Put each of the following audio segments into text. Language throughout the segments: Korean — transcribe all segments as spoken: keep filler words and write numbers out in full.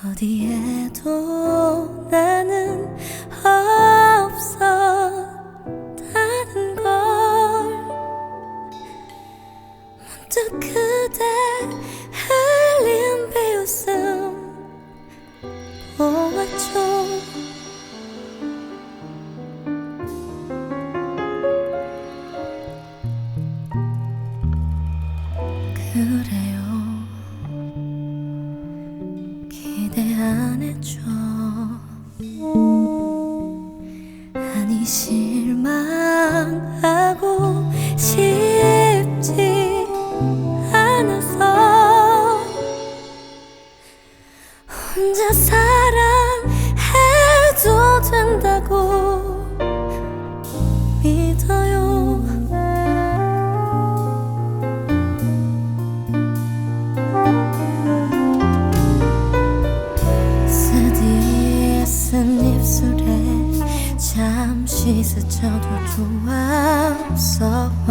어디에도 나는 없었다는 걸 문득 그대 흘린 비웃음 보았죠. 그래요, 기대 안 해줘. 아니 실망하고 싶지 않아서 혼자 사랑해도 된다고 믿어요. 쓴 입술에 잠시 스쳐도 좋았어.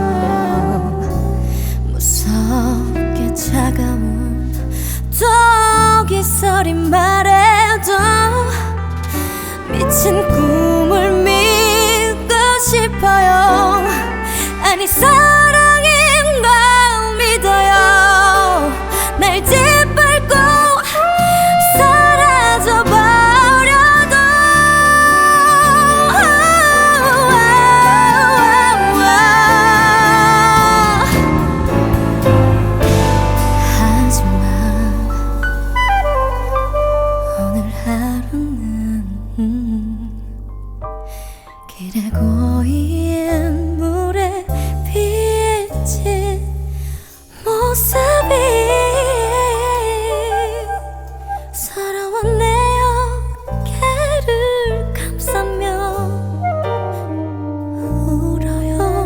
무섭게 차가운 독이 소린 말에도 미친 꿈을 믿고 싶어요. 아니 사랑인 걸 믿어요. 날 짓밟고 사라져봐. 길에 고인 물에 비친 모습이 서러운 내 어깨를 감싸며 울어요.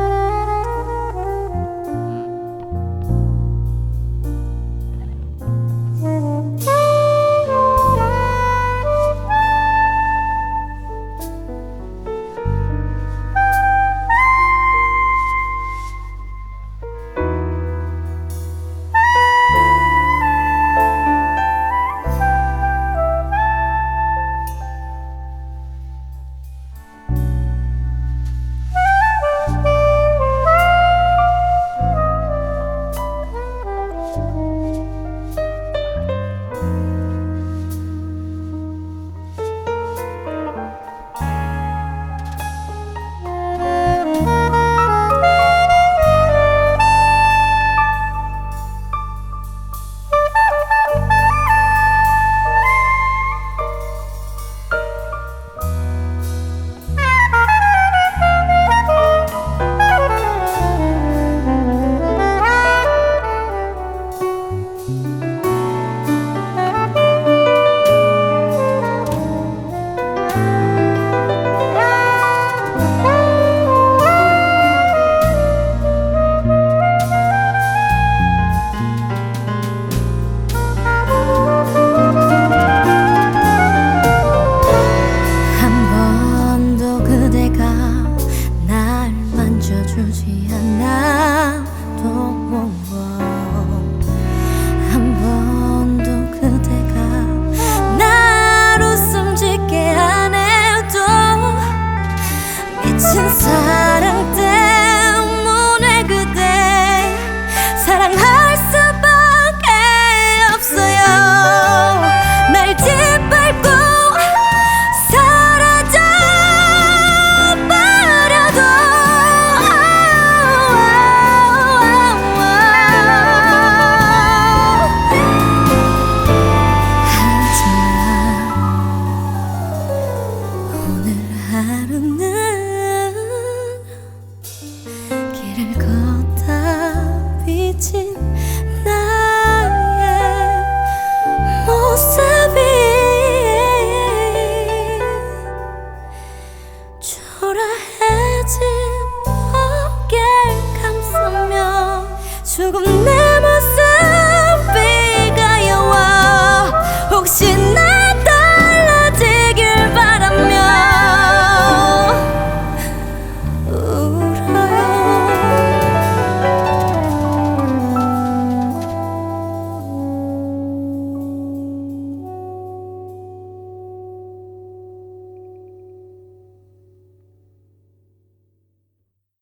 주지 않아도 한 번도 그대가 날 웃음 짓게 안 해도 미친 사랑 때문에 그대 사랑할 수밖에 없어요. 날 짓밟고 하루는 길을 걷다 비친 나의 모습이 초라해진 어깨를 감싸며 조금 내